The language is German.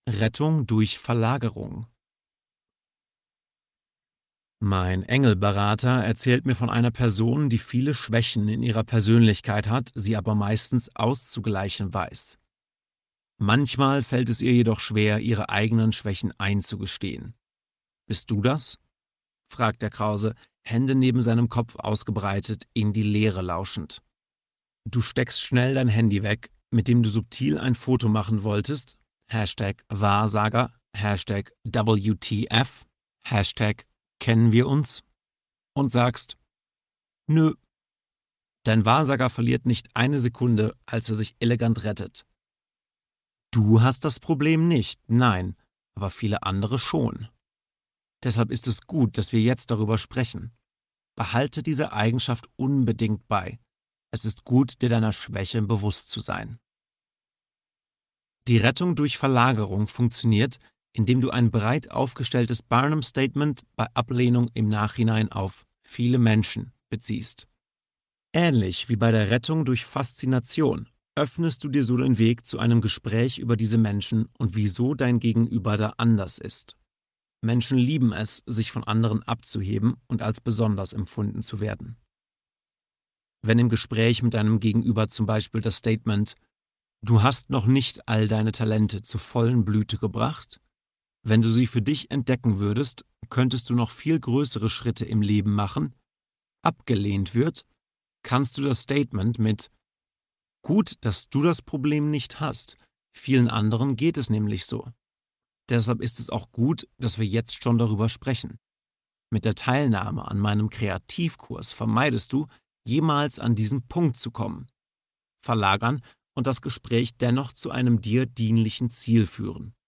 Rettung durch Verlagerung. Mein Engelberater erzählt mir von einer Person, die viele Schwächen in ihrer Persönlichkeit hat, sie aber meistens auszugleichen weiß. Manchmal fällt es ihr jedoch schwer, ihre eigenen Schwächen einzugestehen. Bist du das? Fragt der Krause, Hände neben seinem Kopf ausgebreitet, in die Leere lauschend. Du steckst schnell dein Handy weg, mit dem du subtil ein Foto machen wolltest, Wahrsager, WTF, kennen wir uns, und sagst, nö. Dein Wahrsager verliert nicht eine Sekunde, als er sich elegant rettet. Du hast das Problem nicht, nein, aber viele andere schon. Deshalb ist es gut, dass wir jetzt darüber sprechen. Behalte diese Eigenschaft unbedingt bei. Es ist gut, dir deiner Schwäche bewusst zu sein. Die Rettung durch Verlagerung funktioniert, indem du ein breit aufgestelltes Barnum-Statement bei Ablehnung im Nachhinein auf viele Menschen beziehst. Ähnlich wie bei der Rettung durch Faszination öffnest du dir so den Weg zu einem Gespräch über diese Menschen und wieso dein Gegenüber da anders ist. Menschen lieben es, sich von anderen abzuheben und als besonders empfunden zu werden. Wenn im Gespräch mit deinem Gegenüber zum Beispiel das Statement „Du hast noch nicht all deine Talente zur vollen Blüte gebracht. Wenn du sie für dich entdecken würdest, könntest du noch viel größere Schritte im Leben machen“, abgelehnt wird, kannst du das Statement mit „Gut, dass du das Problem nicht hast. Vielen anderen geht es nämlich so. Deshalb ist es auch gut, dass wir jetzt schon darüber sprechen. Mit der Teilnahme an meinem Kreativkurs vermeidest du, jemals an diesen Punkt zu kommen“, verlagern und das Gespräch dennoch zu einem dir dienlichen Ziel führen.